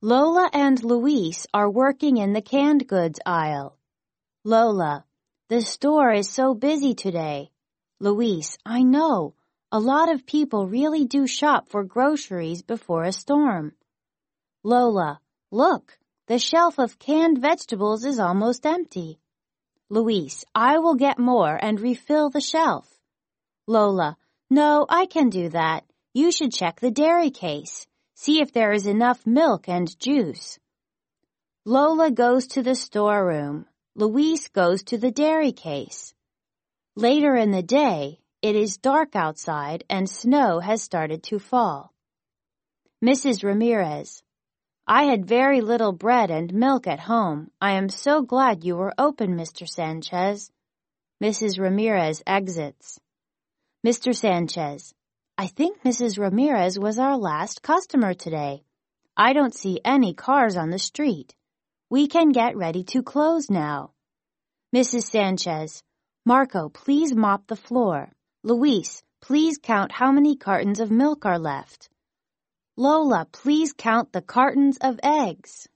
Lola and Luis are working in the canned goods aisle. Lola, the store is so busy today. Luis, I know. A lot of people really do shop for groceries before a storm. Lola, look, the shelf of canned vegetables is almost empty. Luis, I will get more and refill the shelf. Lola, no, I can do that. You should check the dairy case. See if there is enough milk and juice. Lola goes to the storeroom. Luis goes to the dairy case. Later in the day, it is dark outside and snow has started to fall. Mrs. Ramirez, I had very little bread and milk at home. I am so glad you were open, Mr. Sanchez. Mrs. Ramirez exits. Mr. Sanchez, I think Mrs. Ramirez was our last customer today. I don't see any cars on the street. We can get ready to close now. Mrs. Sanchez, Marco, please mop the floor. Luis, please count how many cartons of milk are left. Lola, please count the cartons of eggs.